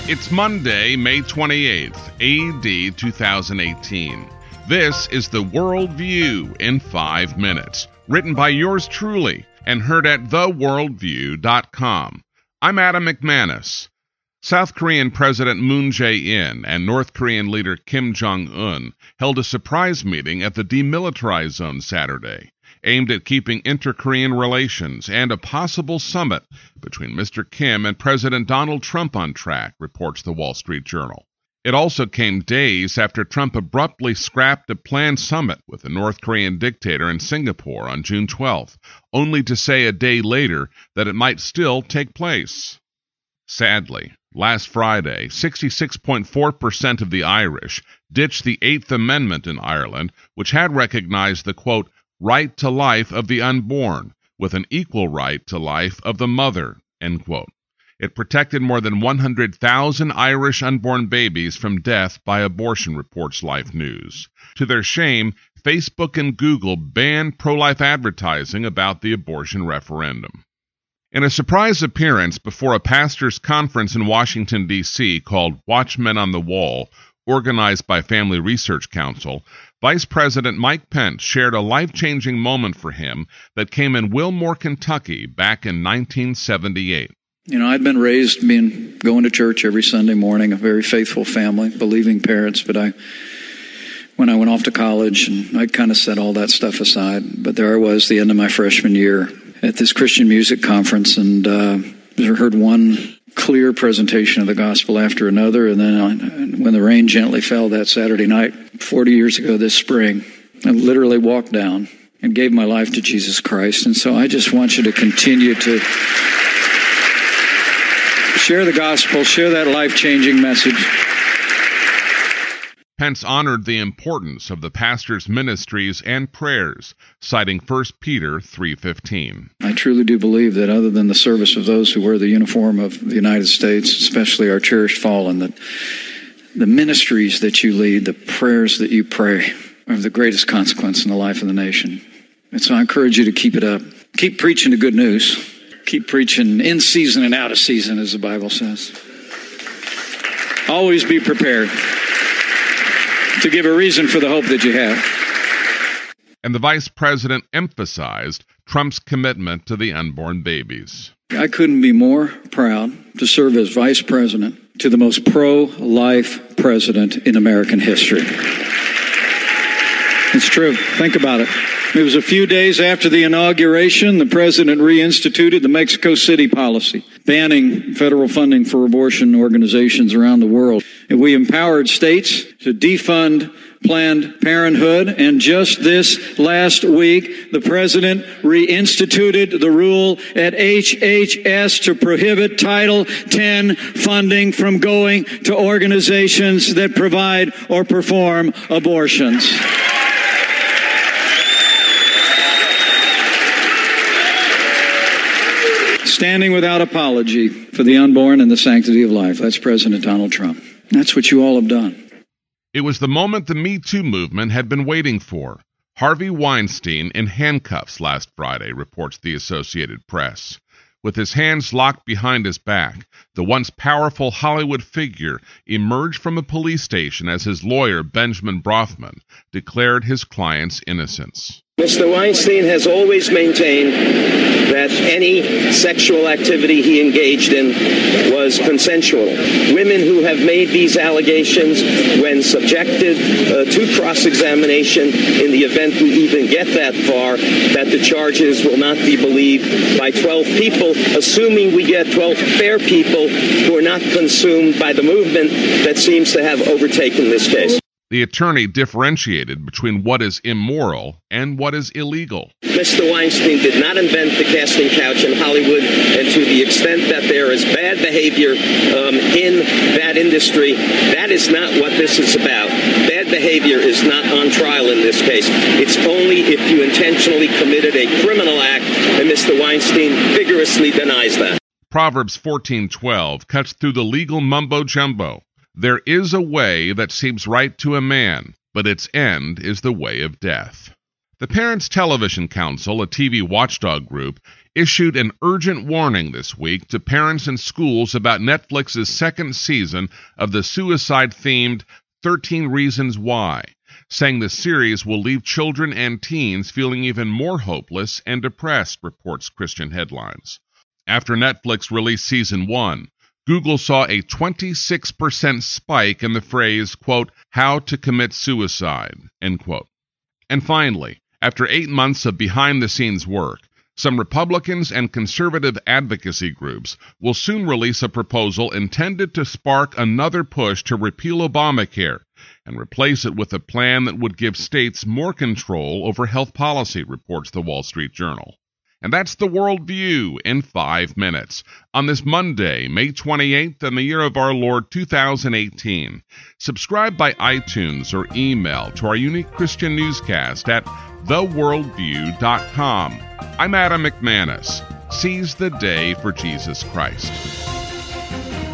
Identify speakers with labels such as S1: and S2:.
S1: It's Monday, May 28th, AD 2018. This is the World View in 5 minutes, written by yours truly and heard at theworldview.com. I'm Adam McManus. South Korean President Moon Jae-in and North Korean leader Kim Jong-un held a surprise meeting at the demilitarized zone Saturday, aimed at keeping inter-Korean relations and a possible summit between Mr. Kim and President Donald Trump on track, reports the Wall Street Journal. It also came days after Trump abruptly scrapped a planned summit with the North Korean dictator in Singapore on June 12th, only to say a day later that it might still take place. Sadly, last Friday, 66.4% of the Irish ditched the Eighth Amendment in Ireland, which had recognized the, quote, right to life of the unborn, with an equal right to life of the mother, end quote. It protected more than 100,000 Irish unborn babies from death by abortion, reports Life News. To their shame, Facebook and Google banned pro-life advertising about the abortion referendum. In a surprise appearance before a pastors' conference in Washington, D.C. called Watchmen on the Wall, organized by Family Research Council, Vice President Mike Pence shared a life-changing moment for him that came in Wilmore, Kentucky, back in 1978.
S2: I'd been raised going to church every Sunday morning, a very faithful family, believing parents, but when I went off to college, and I kind of set all that stuff aside, but there I was, the end of my freshman year, at this Christian music conference, and I heard one clear presentation of the gospel after another, and then when the rain gently fell that Saturday night, 40 years ago this spring, I literally walked down and gave my life to Jesus Christ. And so I just want you to continue to share the gospel, share that life-changing message.
S1: Pence honored the importance of the pastor's ministries and prayers, citing 1 Peter 3:15.
S2: I truly do believe that other than the service of those who wear the uniform of the United States, especially our cherished fallen, that the ministries that you lead, the prayers that you pray, are of the greatest consequence in the life of the nation. And so I encourage you to keep it up. Keep preaching the good news. Keep preaching in season and out of season, as the Bible says. Always be prepared to give a reason for the hope that you have.
S1: And the vice president emphasized Trump's commitment to the unborn babies.
S2: I couldn't be more proud to serve as vice president to the most pro-life president in American history. It's true. Think about it. It was a few days after the inauguration, the president reinstituted the Mexico City policy, banning federal funding for abortion organizations around the world. And we empowered states to defund Planned Parenthood, and just this last week, the president reinstituted the rule at HHS to prohibit Title X funding from going to organizations that provide or perform abortions. Standing without apology for the unborn and the sanctity of life. That's President Donald Trump. That's what you all have done.
S1: It was the moment the Me Too movement had been waiting for. Harvey Weinstein in handcuffs last Friday, reports the Associated Press. With his hands locked behind his back, the once powerful Hollywood figure emerged from a police station as his lawyer, Benjamin Brofman, declared his client's innocence.
S3: Mr. Weinstein has always maintained that any sexual activity he engaged in was consensual. Women who have made these allegations, when subjected to cross-examination, in the event we even get that far, that the charges will not be believed by 12 people, assuming we get 12 fair people who are not consumed by the movement that seems to have overtaken this case.
S1: The attorney differentiated between what is immoral and what is illegal.
S3: Mr. Weinstein did not invent the casting couch in Hollywood, and to the extent that there is bad behavior in that industry, that is not what this is about. Bad behavior is not on trial in this case. It's only if you intentionally committed a criminal act, and Mr. Weinstein vigorously denies that.
S1: Proverbs 14:12 cuts through the legal mumbo-jumbo. There is a way that seems right to a man, but its end is the way of death. The Parents Television Council, a TV watchdog group, issued an urgent warning this week to parents and schools about Netflix's second season of the suicide-themed 13 Reasons Why, saying the series will leave children and teens feeling even more hopeless and depressed, reports Christian Headlines. After Netflix released Season 1, Google saw a 26% spike in the phrase, quote, how to commit suicide, end quote. And finally, after 8 months of behind-the-scenes work, some Republicans and conservative advocacy groups will soon release a proposal intended to spark another push to repeal Obamacare and replace it with a plan that would give states more control over health policy, reports the Wall Street Journal. And that's the World View in 5 minutes on this Monday, May 28th, in the year of our Lord 2018. Subscribe by iTunes or email to our unique Christian newscast at theworldview.com. I'm Adam McManus. Seize the day for Jesus Christ.